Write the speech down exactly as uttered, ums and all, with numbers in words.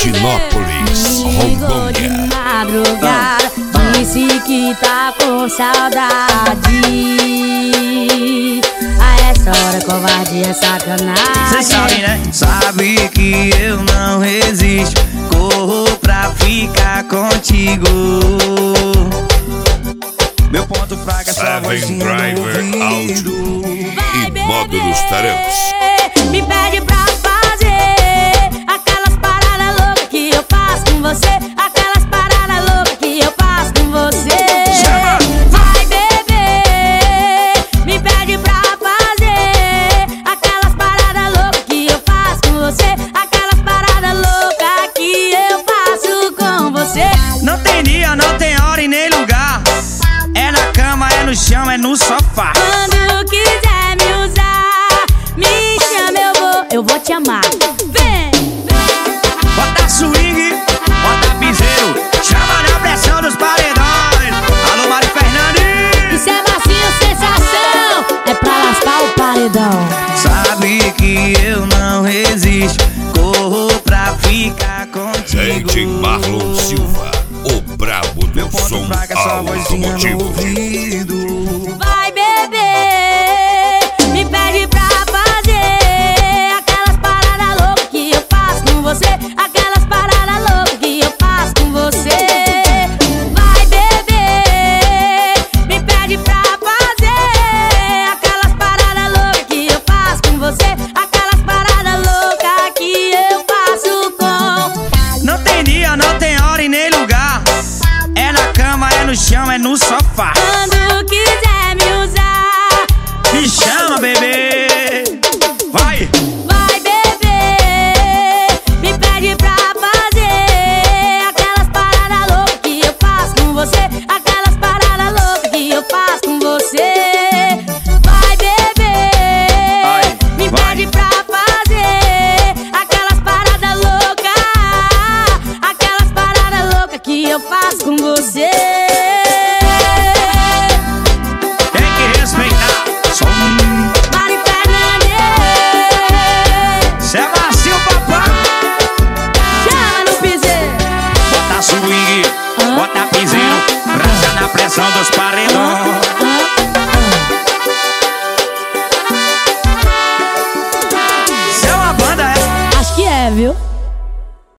Altinópolis, Rondônia. Madrugada, disse que tá com saudade. A essa hora covardia é sacanagem. Cê sabe, né? Sabe que eu não resisto, corro pra ficar contigo. Meu ponto fraco é só vozinha no ouvido. E módulos Tarantos. Me pede pra fazer aquelas paradas loucas que eu faço com você. Aquelas paradas loucas que eu faço com você. Vai beber. Me pede pra fazer aquelas paradas loucas que eu faço com você. Aquelas paradas loucas que eu faço com você. Não tem dia, não tem hora e nem lugar. É na cama, é no chão, é no sofá. Quando quiser me usar, me chama, eu vou, eu vou te amar. Vem, vem. Bota swing, bota piseiro, chama na pressão dos paredões. Alô, Mari Fernandes. Isso é massinho, sensação, é pra lascar o paredão. Sabe que eu não resisto, corro pra ficar contigo. Gente, Marlon Silva, o brabo do som Fraca, só vozinha no automotivo. ouvido. Vai beber, me pede pra fazer aquelas paradas loucas que eu faço com você. Aquelas paradas loucas que eu faço com você. Vai beber, me pede pra fazer aquelas paradas loucas que eu faço com você. Aquelas paradas loucas que eu faço com. Não tem dia, não tem hora e nem lugar. É na cama, é no chão, é no sofá.